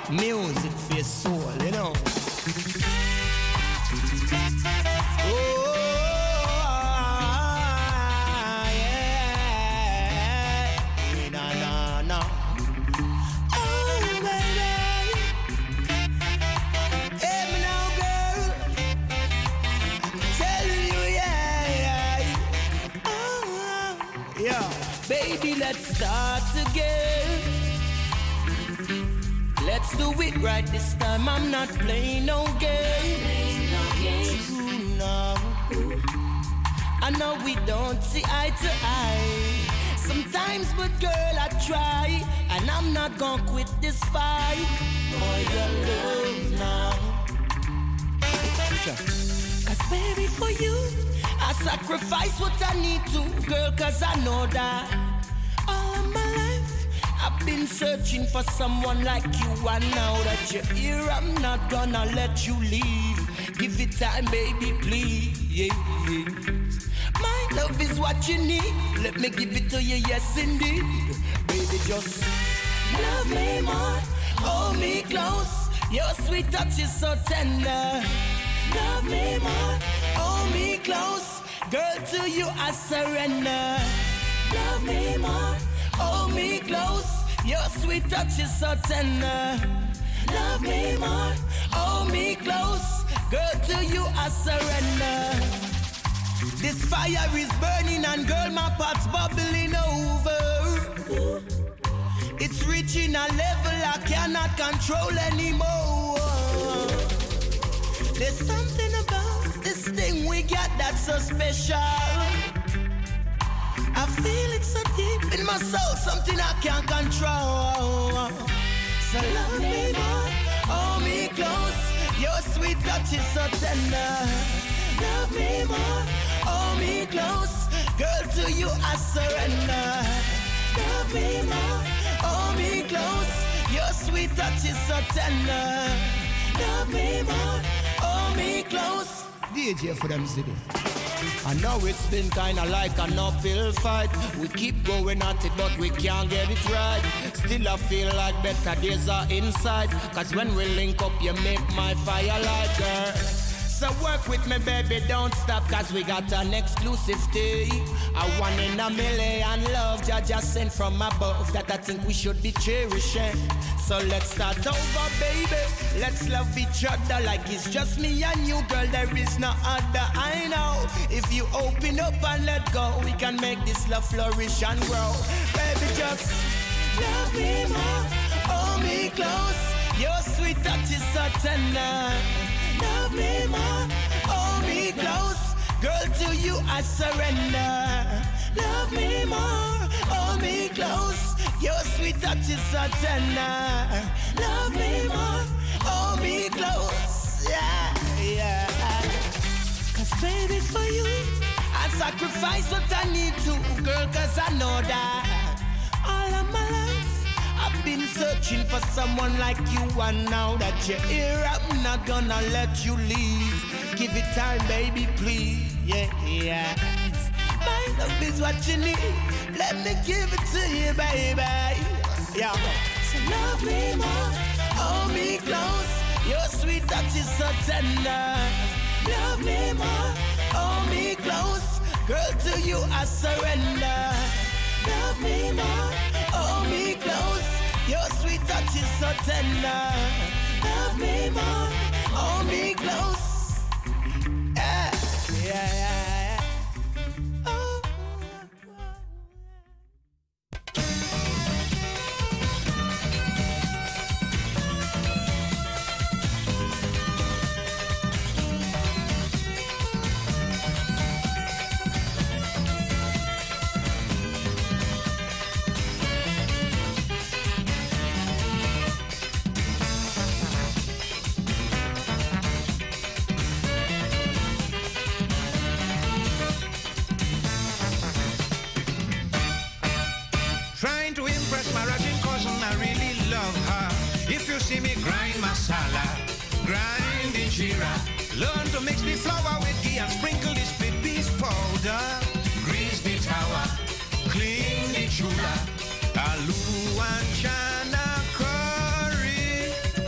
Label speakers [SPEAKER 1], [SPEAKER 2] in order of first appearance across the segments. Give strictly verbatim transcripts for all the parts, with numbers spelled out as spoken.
[SPEAKER 1] Music for your soul, you know. Oh, yeah. No, no, no. Oh, baby. Hey, me now, girl. I'm telling you, yeah, yeah. Oh, yeah. Baby, let's start again. Let's do it right this time. I'm not playing no games. No games. No. I know we don't see eye to eye. Sometimes, but girl, I try, and I'm not gonna quit this fight for your love now. Cause baby, for you, I sacrifice what I need to, girl. Cause I know that all of my life I've been searching for someone like you, and now that you're here, I'm not gonna let you leave. Give it time, baby, please. Yeah, yeah. My love is what you need. Let me give it to you, yes indeed. Baby, just love me more, hold me close. Your sweet touch is so tender. Love me more, hold me close. Girl, to you I surrender. Love me more, hold me close. Your sweet touch is so tender. Love me more, hold me close. Girl, to you I surrender. This fire is burning and girl, my pot's bubbling over. It's reaching a level I cannot control anymore. There's something about this thing we got that's so special. I feel it so deep in my soul, something I can't control. So love me more, hold me close. Your sweet touch is so tender. Love me more, hold me close. Girl, to you I surrender. Love me more, hold me close. Your sweet touch is so tender. Love me more, hold me close. D J for them city. I know it's been kinda like an uphill fight. We keep going at it, but we can't get it right. Still I feel like better days are inside. Cause when we link up, you make my fire light, girl. So work with me, baby, don't stop. Cause we got an exclusive day. A one in a million love Jah just sent from above that I think we should be cherishing. So let's start over, baby. Let's love each other like it's just me and you, girl. There is no other, I know. If you open up and let go, we can make this love flourish and grow. Baby, just love me more, hold me close. Your sweet touch is so tender. Love me more, hold me close. Girl, to you I surrender. Love me more, hold me close. Your sweet touch is so tender. Love me more, hold me close. Yeah, yeah. Cause baby, for you I sacrifice what I need to, girl. Cause I know that all of my life I've been searching for someone like you, and now that you're here, I'm not gonna let you leave. Give it time, baby, please. Yeah, yeah. My love is what you need. Let me give it to you, baby. Yeah. So love me more, hold me close. Your sweet touch is so tender. Love me more, hold me close. Girl, to you I surrender. Love me more, hold me close. Your sweet touch is so tender. Love me more, hold me close. Yeah, yeah, yeah, yeah. Oh.
[SPEAKER 2] Trying to impress my Russian cousin, I really love her. If you see me grind masala, grind injera, learn to mix the flour with ghee and sprinkle this split peas powder. Grease the tower, clean the chula, aloo and chana curry.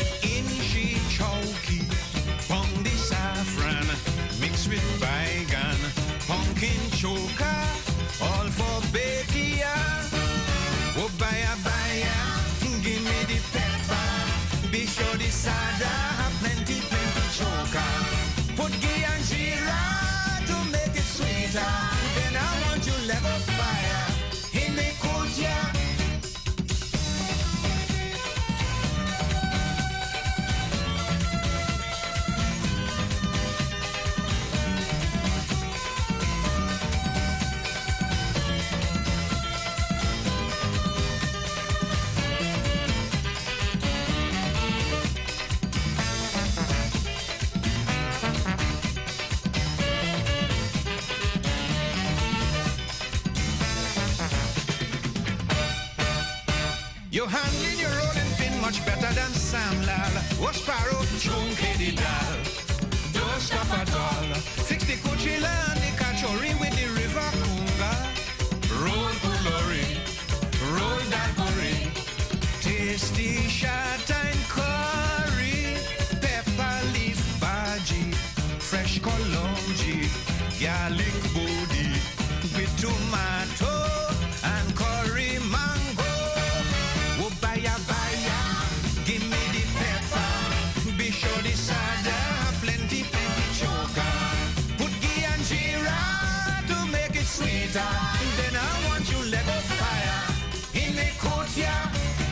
[SPEAKER 2] lal. Oh, Sparrow, chunky the dal. Don't stop at all. Fix the Coachella and the Cachori with the river Kunga. Roll Pulori, roll Dalgori. Tasty shot and curry. Pepper leaf bhaji. Fresh kolonji. Garlic body. With tomato and curry mango. Oh, baya baya. Give me the pepper. Be sure the sada. Plenty, plenty choker. Put ghee and jeera to make it sweeter. Then I want you let go fire in the courtyard.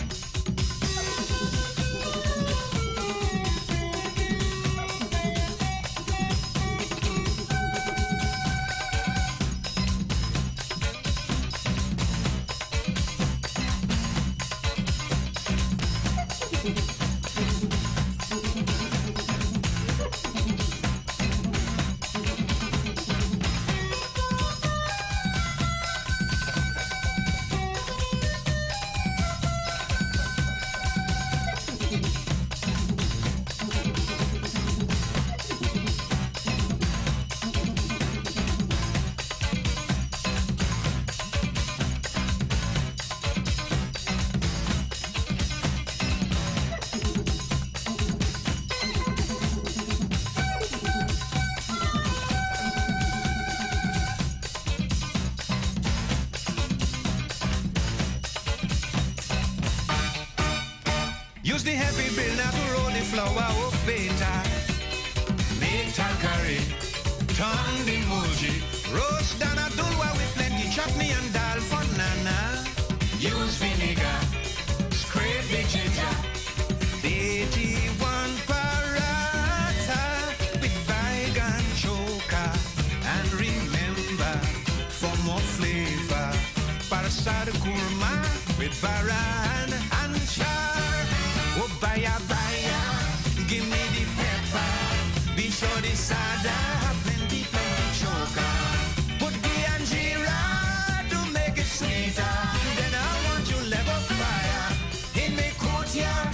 [SPEAKER 2] Use the heavy bill now to roll the flour up better. Make tarkari, turn the moji. Roast down a dulwa with plenty chutney and dal for nana. Use vinegar, scrape the ginger. eighty-one paratha with bygone choker. And remember, for more flavor, parasad kurma with baran and char. Oh, baya, baya, give me the pepper. Be sure the sada, plenty, plenty choker. Put ghee and jeera to make it sweeter. Then I want you level fire in the courtyard.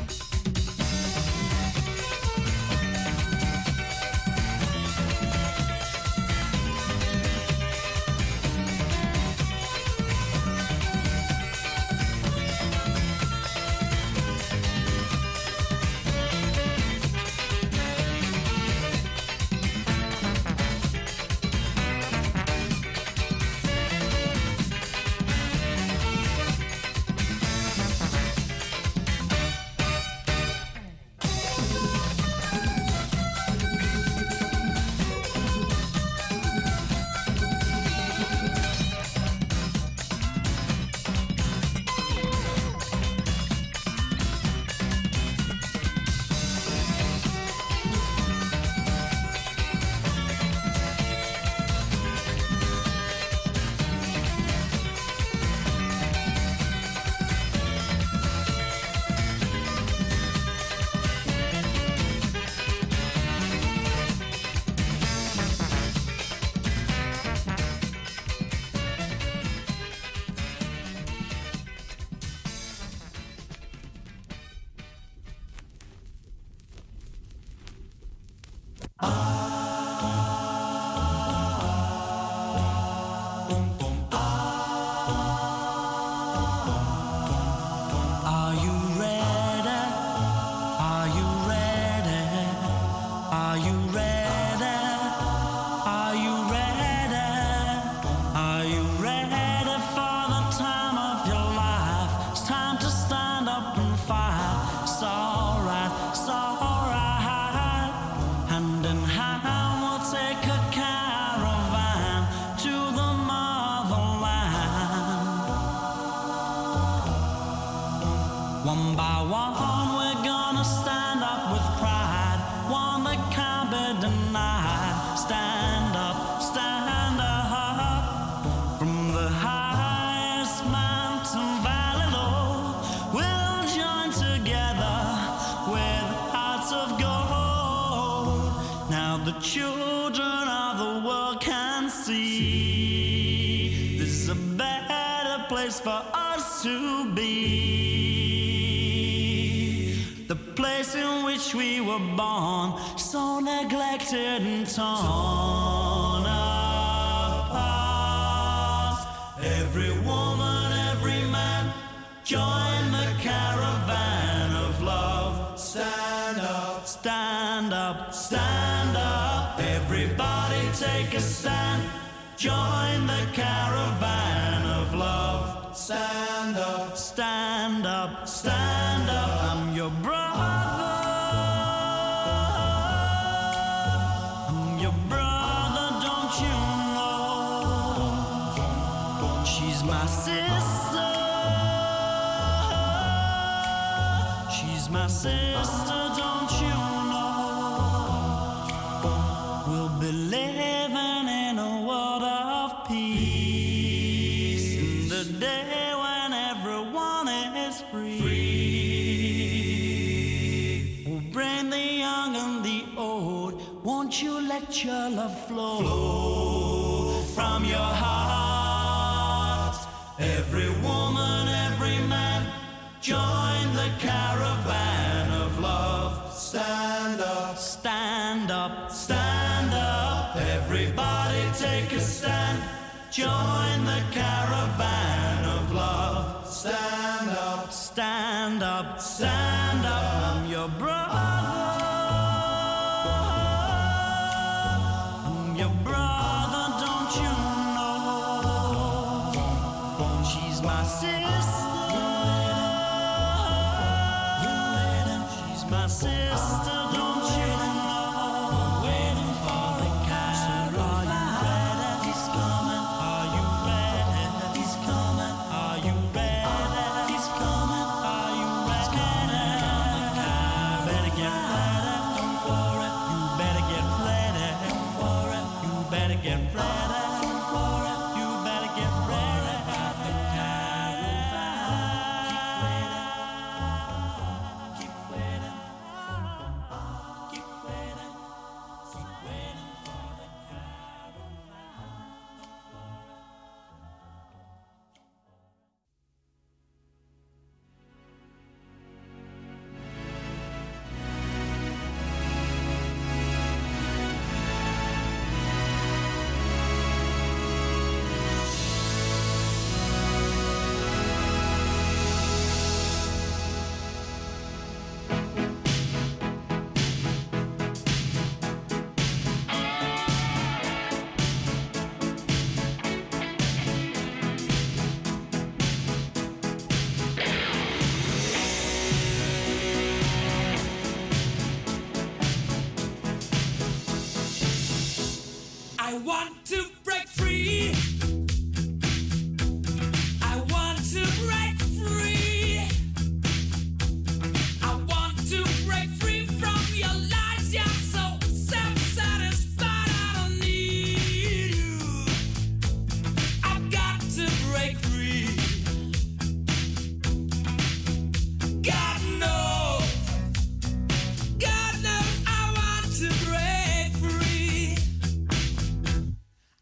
[SPEAKER 3] One by one, we're gonna stand up with pride, one that can't be denied. Stand up, stand up, from the highest mountain valley low, we'll join together with hearts of gold. Now the children of the world can see this is a better place for us to be. the place in which we were born, so neglected and torn apart. Every woman, every man, join the caravan of love. Stand up, stand up, stand up. Everybody take a stand. Join the caravan of love. Stand up, stand up, stand up. I'm your brother. I'm your brother, don't you know? She's my sister. She's my sister, don't you know? We'll be living in a world of peace in the day when everyone is free. free. We'll bring the young and the old. Won't you let your love flow, flow from your heart? Every woman, every man, join the caravan of love. Stand up, stand up, stand up. Everybody take a stand. Join the caravan of love. Stand up, stand up, stand up. I'm your brother. I'm your brother, don't you know? She's my sister. She's my sister, don't you know? Waiting for the caravan. He's coming. Are you ready? He's coming. Are you ready? He's coming. Are you ready? Better get ready. Don't worry. You better get ready. Don't worry. You better get ready. Don't worry. You better get ready. The caravan. Keep waiting. Keep waiting. Keep waiting for the caravan.
[SPEAKER 4] I want to break free. I want to break free. I want to break free from your lies. You're so self-satisfied. I don't need you. I've got to break free. God knows. God knows I want to break free.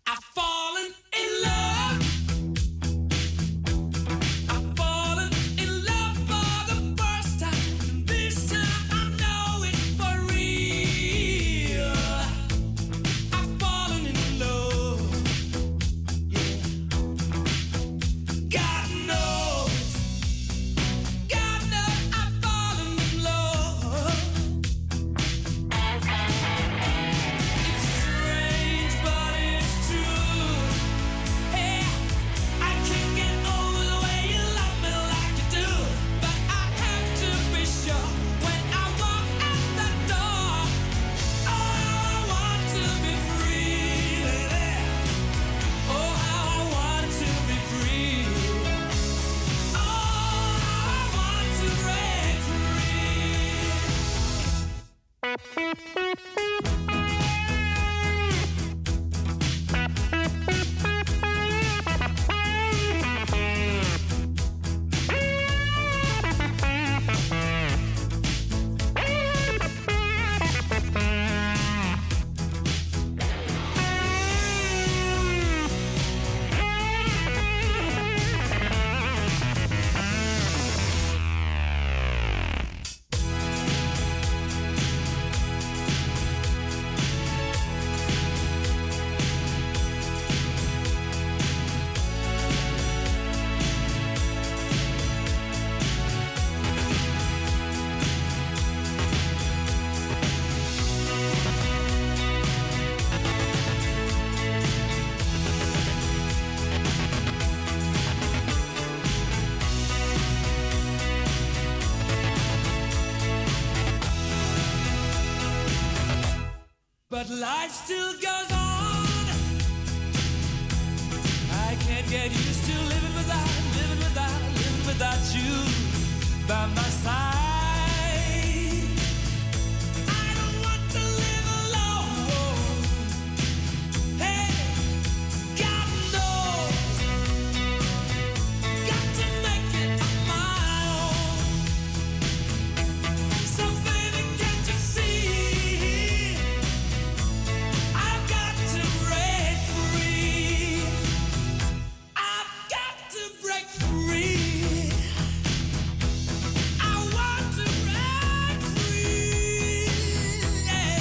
[SPEAKER 4] But life still goes on. I can't get used to living without, living without, living without you by my side. I don't want to live alone. Hey, God knows, got to make it on my own. So baby, can't you see? I've got to break free. I've got to break free. I want to break free. Yeah.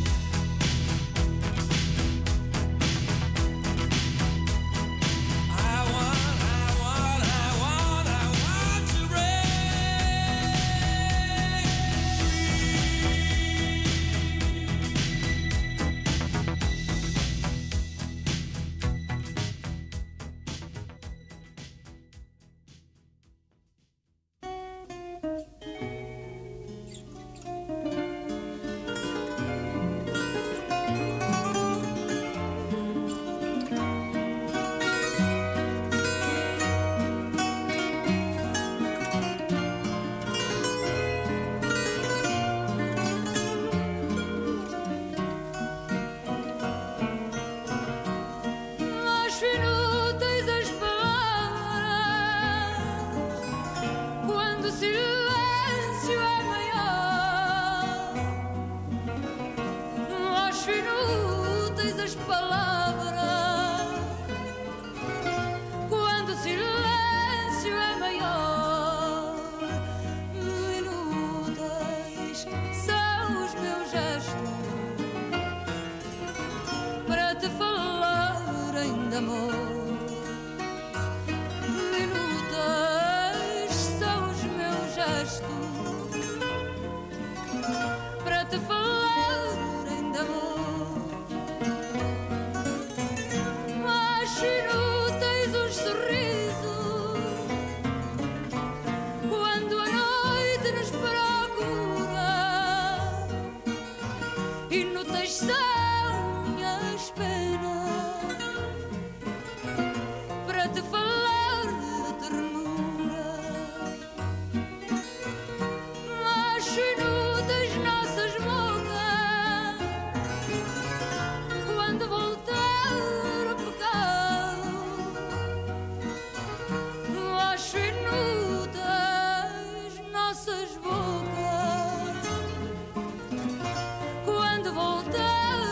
[SPEAKER 4] I want, I want, I want, I want to break
[SPEAKER 5] Acho inúteis as palavras quando o silêncio é maior. Acho inúteis as palavras quando o silêncio é maior. Inúteis são os meus gestos para te falar ainda amor. Inúteis são os meus gestos para te falar ainda amor. Acho inúteis os sorrisos quando a noite nos procura. Inúteis são minhas penas para te falar de ternura. Acho inúteis nossas bocas quando voltar a pecar. Acho inúteis nossas bocas quando voltar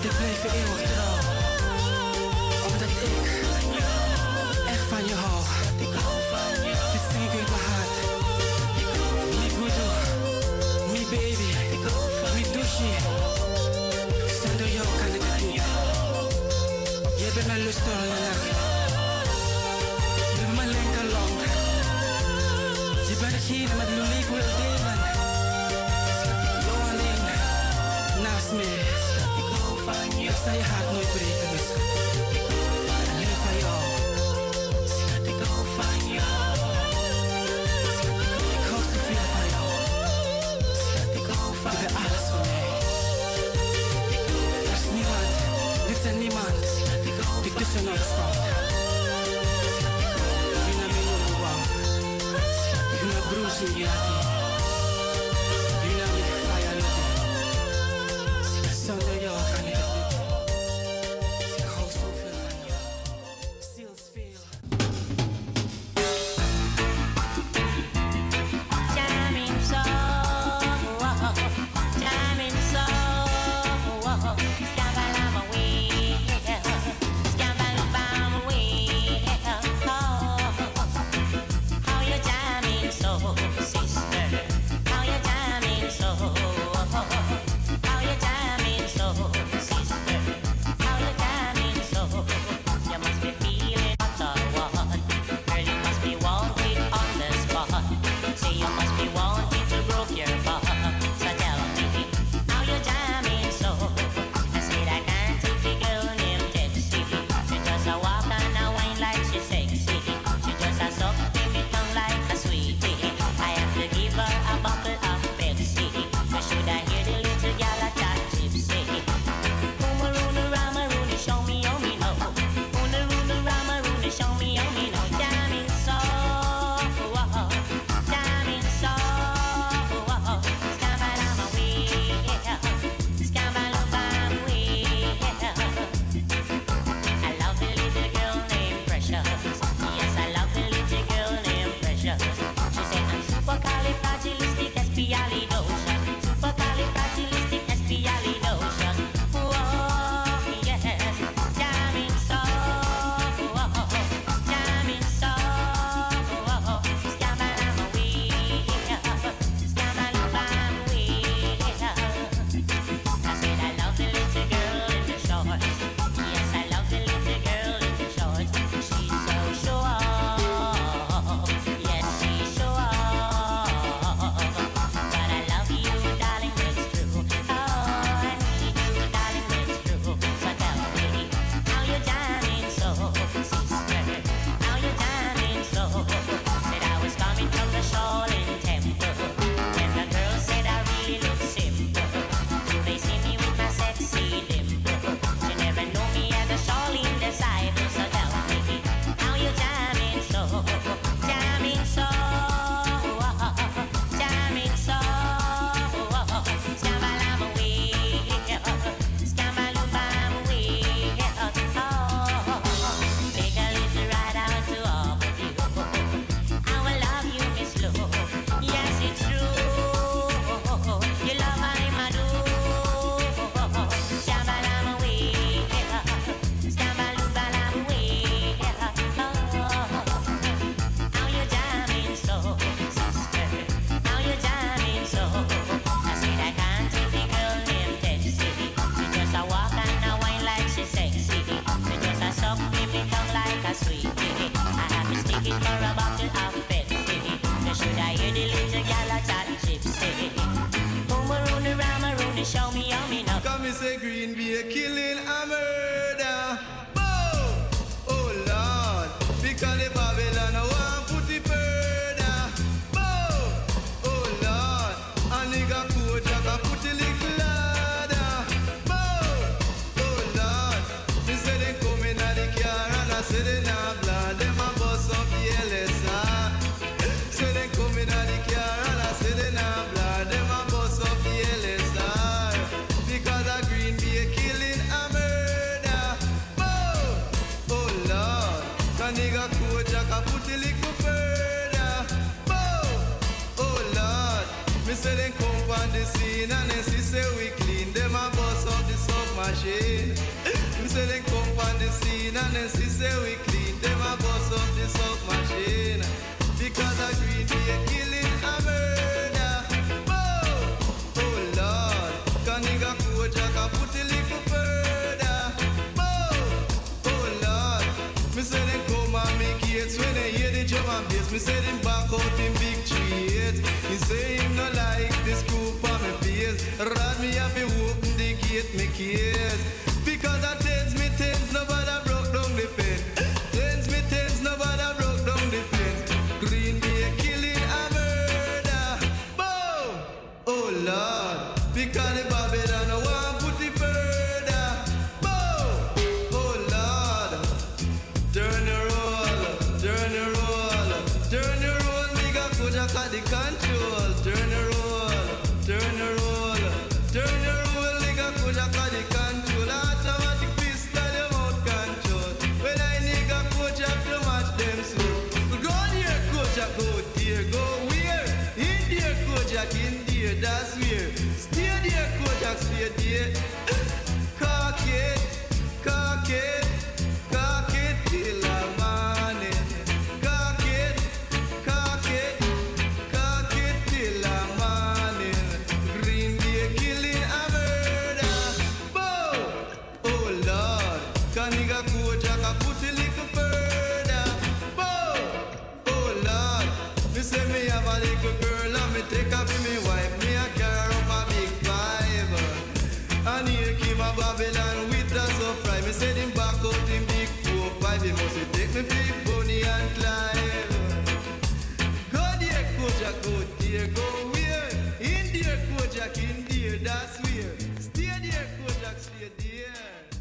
[SPEAKER 6] Schat, ik blijf je eeuwig trouw. Omdat ik echt van je hou. Dit zing ik uit mijn hart. Mi gudu, mi baby, mi douche. Zonder jou kan ik het niet. Jij bent mijn luster in de nacht. Je bent mijn linkerlong. Je bent degene met wie mijn leven wil delen. Jou alleen, naast me. Ik zal je hart nooit breken, mijn schat. Alleen van jou. Schat, ik hou van jou. Ik hou zoveel van jou. Schat, ik hou van jou. Je bent alles voor mij. Er is niemand, niks en niemand die tussen ons komt. Je naar mijn jongen wou. Je naar broers in je hart. Je naar mijn vijanden. Zonder jou kan ik het niet. Ik hou zoveel van jou. Zielsveel.
[SPEAKER 7] Jamming so, jamming so, scabalama way, scabalama way. How you jamming so, sister? How you jamming so? How you jamming so, sister? How you jamming so? You must be feeling hot or what? Girl, you must be wanted on the spot. Say you must be wanted to broke your butt. So tell me, how you jamming so? I said I can't take the girl named Tipsy. She just a walk and a wine like she's sexy. She just a suck in me tongue like a sweetie. I have to give her a bottle of Pepsi. I should I hear the little gal a chat gypsy. Oomaroona ramaroona, show me how me know. Oomaroona ramaroona, show me how me know. Jamming so, jamming so, scabalama way, scabalama way. I love the little girl named Precious. Yes, I love the little girl named Precious. She said I'm supercalifragilisticexpialidocious, supercalifragilisticexpialidocious. Whoa, yes, jamming so, jamming so, scabalama way, scabalama way. I said I love the little girl in the shorts. Yes, I love the little girl in the shorts. She's so sure. Yes, she's sure. But I love you, darling, it's true. Oh, I need you, darling, it's true. So tell me, how you jamming so, sister? How you jamming so? Said I was coming from the Shaolin Temple. And the girl said I really look simple. Do they see me with my sexy dimple? She never knew me as a Shaolin disciple. So tell me, how you jamming so? Jamming so, jamming so. Scabalama way, scabalama way. Oh, take a little ride out to all of you. I will love you, Miss Lou. Yes, it's true. You love my Madu. Scabalama way, scabalama way. How you jamming so, sister? How you jamming so? I said I can't take the girl named Tipsy. She just a walk and a wine like she's sexy. She just a suck me me tongue like a sweetie. I have to stick it for a bottle of Pepsi. You should I hear the little gal a chat gypsy. Oomaroona ramaroona, show me how me know.
[SPEAKER 1] Come and say Green be a killing a murder. Boom! Oh Lord, because the Babylon want put it further. Boom! Oh Lord, a nigga coach I can put it little ladder. Boom! Oh Lord, they say they come in at the car and I say they not blood. Them a bust up the L S R. Say they come in at the car and I say they not blood. Them a bust up the L S R. Because a green be a killing a
[SPEAKER 8] on the scene and then see say we clean. Them a bust up the sub machine. Me say they come on the scene and then see say we clean. Them a bust up the sub machine. Because a green day killing a murder. Oh, oh Lord, can nigga Kojak a put a little further. Oh, oh Lord, me say they come and make hits when they hear the drum and bass. Me say them back out in big trees. He say him no like this group on me face. Rod me have to open the gate, me case. Because I tens me tens, nobody broke down the fence. Tens me tens, nobody broke down the fence. Green Bay killing a murder. Boom! Oh Lord, because the Babylon no want put it further. Boom! Oh Lord, turn the roll, turn the roll, turn the roll. Nigga Kojak at the control. Turn the roll, turn the roll, turn the roll. Nigga Kojak at the control. Automatic pistol, them out control. When I nigga Kojak to match them slow. Go there, Kojak, go there, go where? In there, Kojak, in there, that's where. Stay there, Kojak, stay there. Cock it, cock it, cock it till the morning. Cock it, cock it, cock it till the morning. Green Bay killing a murder. Boom! Oh Lord, can nigga Kojak a put a little further? Boom! Oh Lord, me say me have a little girl and me take her for me wife. Me a carry up a big five. And here came a Babylon with a surprise. Me say him back out in big four five. He must take me for Bonnie and Clyde. Go there, Kojak, go there, go where? In there, Kojak, in there, that's where. Stay there, Kojak, stay there.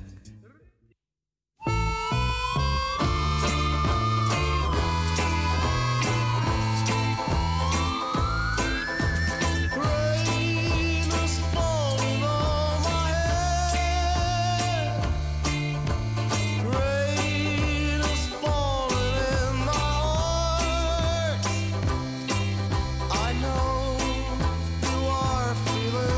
[SPEAKER 1] Rain is falling on my head. Rain is falling in my heart. I know you are feeling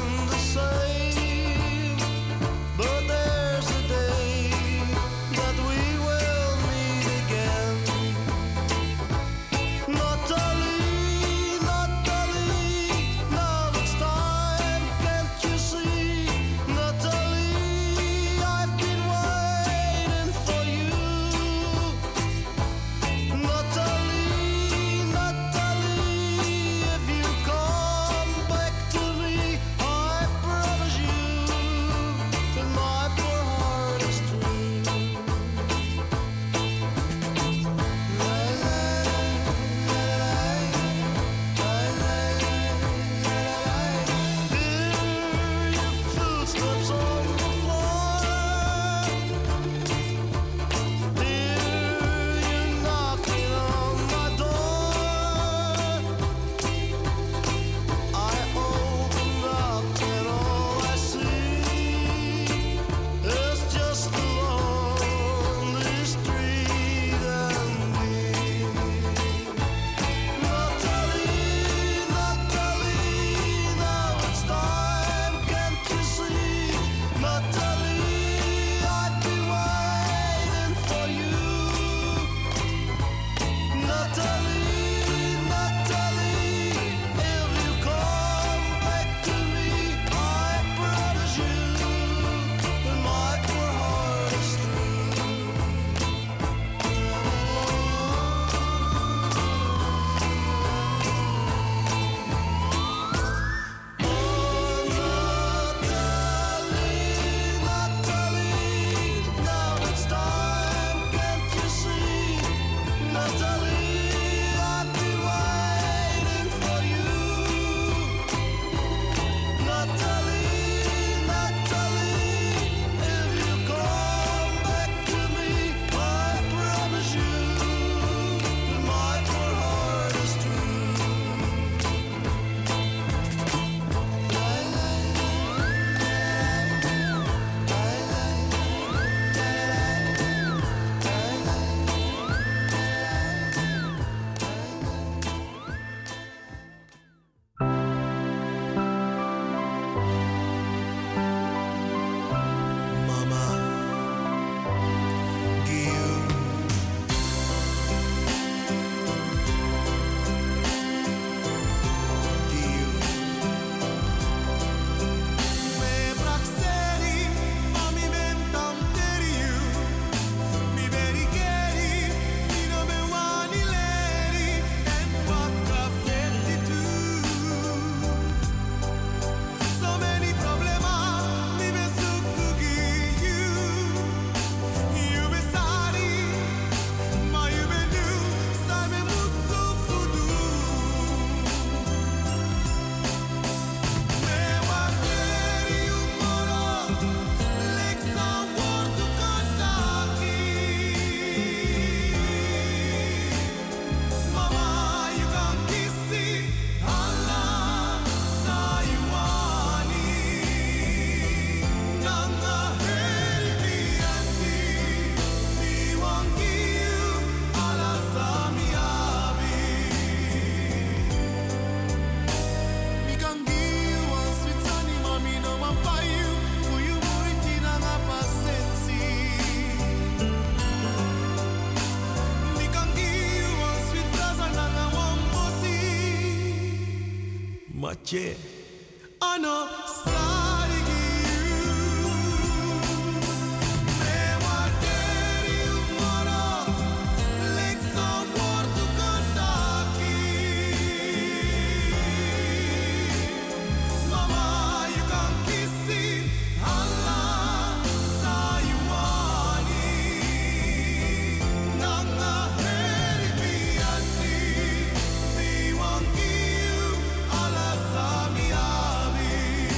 [SPEAKER 1] Yeah. I know. Sorry, you. Me guarderi un moro, l'exo morto contacchi. Mama, you can kiss it. Allah, say you want it. Nanga heri piatti, mi won't give you Allah sami avi.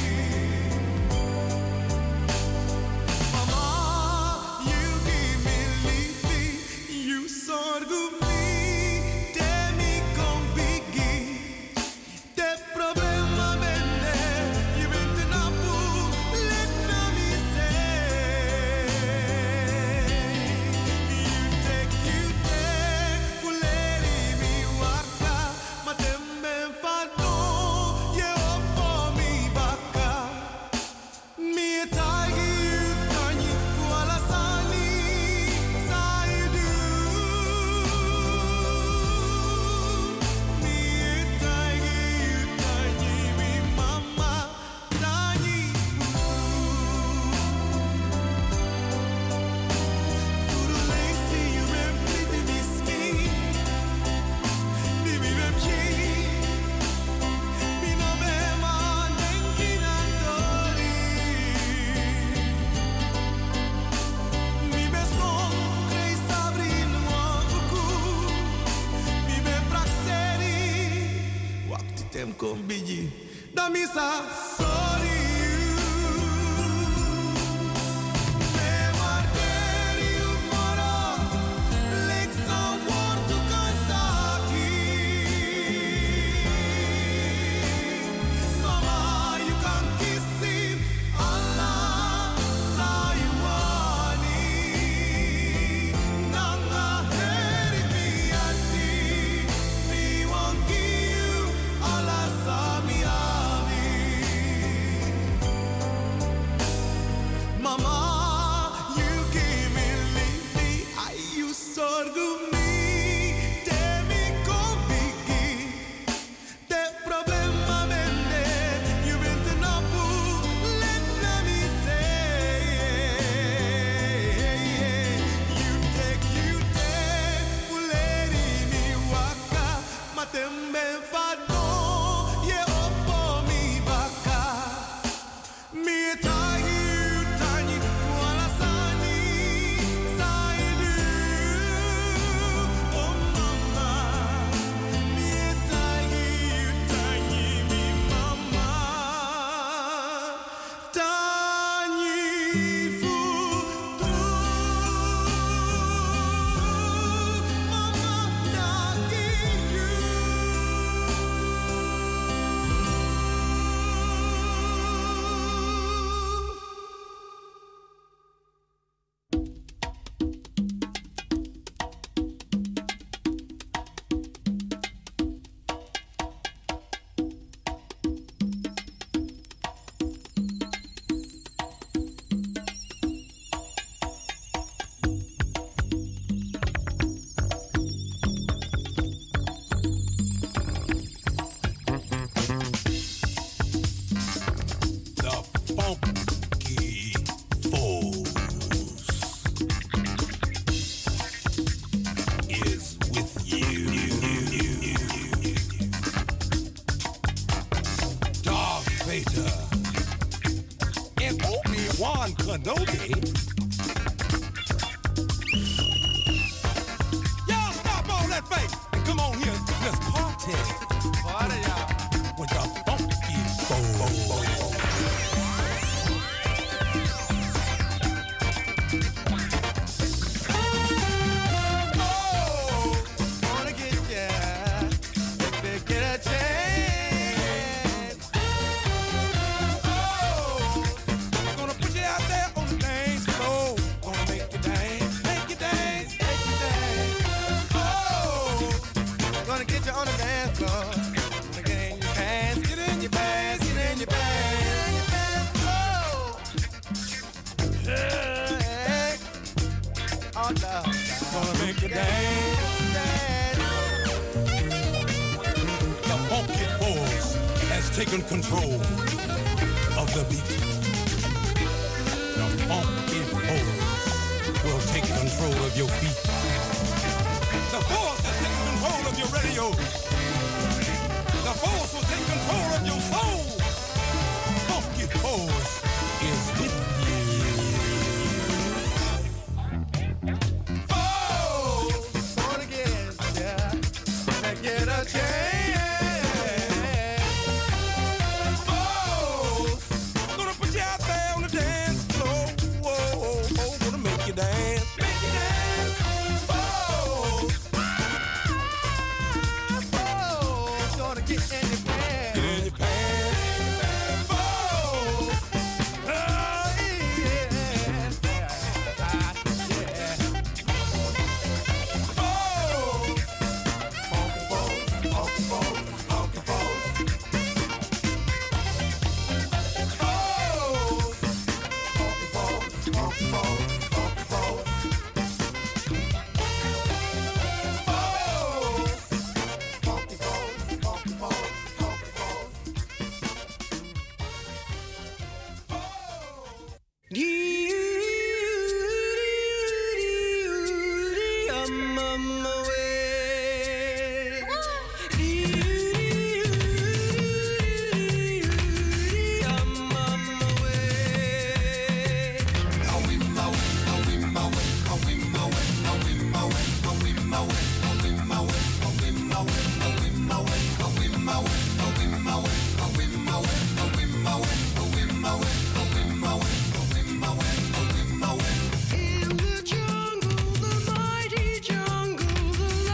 [SPEAKER 1] Mama, you give me lipi, you sorgo mi, te mi compighi. Te problema vende, you vente na pu, let na mi say. You take, you take, fuleri mi waka, ma tembe fatto, ye oppo mi baka. Mi tagi you tani, kuala sani, sai du. Mi tagi you tani, mi mama tani. Puro lazy, you replete mi skin. Di mi vepchi, mi no me mandenki nantori. Mi be scontrei sabrino uku, mi be praxeri, wakti tem kombiji, da mi sa sorry you. Me guarderi un moro, l'exo morto contacchi. Mama, you can kiss it. Allah, say you want it. Nanga heri piatti, mi won't give you Allah sami avi. Mama, you give me lipi, I you sorgo mi, te mi compighi. Te problema vende, you vente na pu, let na mi say. You take, you take, fuleri mi waka, ma tembe fatto, ye oppo mi baka. Mi tagi you tani, kuala sani, sai du. Oh mama, mi tagi you tani, mi mama tani fu tu. Mama tagi you.
[SPEAKER 9] The Funky Foes is with you. Darth Vader and Obi-Wan Kenobi. Y'all stop all that fake and come on here, let's party. Party, y'all. With the Funky Foes.
[SPEAKER 8] Oh, wanna get ya, if you get a chance. Oh, gonna put you out there on the dance floor. Gonna make you dance, make you dance, make you dance. Oh, gonna get you on the dance floor. Gonna get in your pants, get in your pants, get in your pants.
[SPEAKER 9] taking control of the beat. The funky force will take control of your feet. The force is taking control of your radio. The force will take control of your soul. Funky force is with you.
[SPEAKER 8] Force, gonna get ya, gonna get a chance. Force,
[SPEAKER 9] Gonna put you out there on the dance floor. Whoa, whoa, whoa, gonna make you dance.
[SPEAKER 8] make you dance. Force, force, gonna get in your pants.
[SPEAKER 9] Get in your pants.
[SPEAKER 8] Force, oh yeah, yeah. Force, funky force, funky force, funky force. Force, funky force, funky force, funky force. Funky force, funky force, funky force.
[SPEAKER 1] I'm on my way. I'm on my way. In the jungle, the mighty jungle, the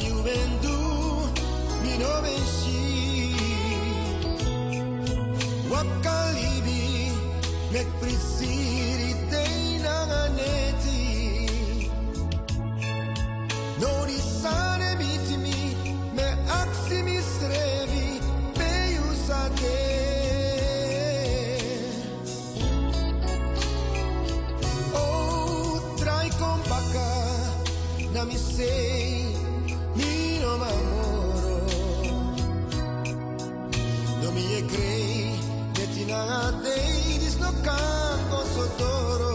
[SPEAKER 1] juventud mi no vencí. Wakalibi mek prisiri teinanganeti. No risane mitimi me aksimi srevi peiusate. Na mi sei, mi no m'amoro. No mi e crei, che ti nagate, dis no canto sotoro.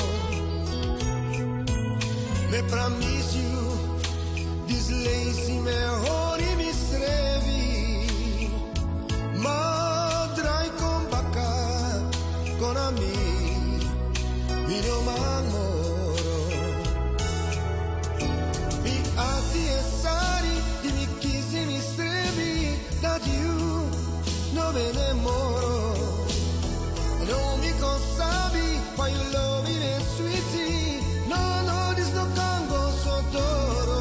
[SPEAKER 1] Me promise you, this lazy me hori mi srevi. Ma drai con bacca, con ami, mi no m'amoro. Ati e sari, di mi chisi mi strevi, da you, no me ne moro. Non mi consabi, why you love me and sweetie. No, no, this no cango sotoro.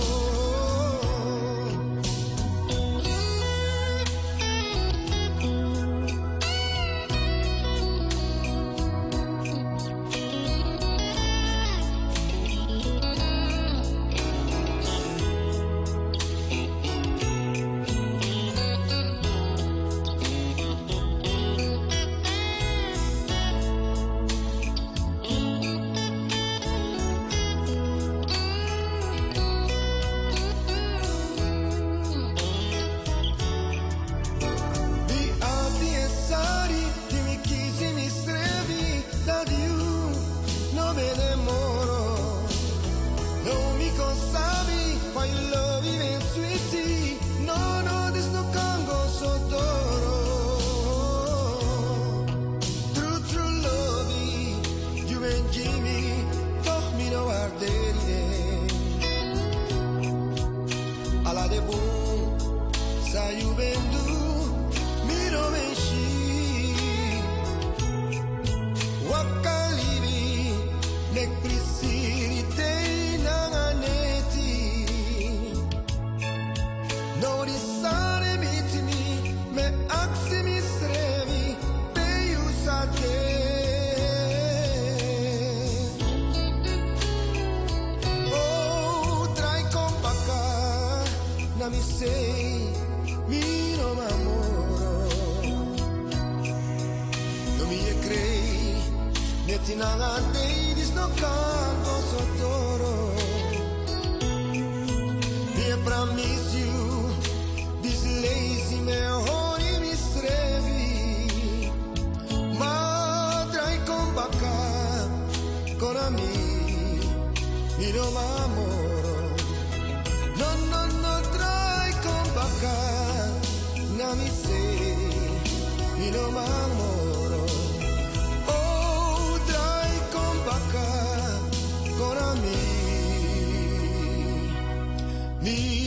[SPEAKER 1] Mi sei, mi no m'amoro. Non mi e crei, metti nagante, dis no canto sotoro. Mi e promise you, this lazy me hori mi srevi. Ma drai con bacca, con ami, mi no m'amoro. No, no, no, na mi sei, mi no m'amoro. Oh, dai con bacca, con ami, mi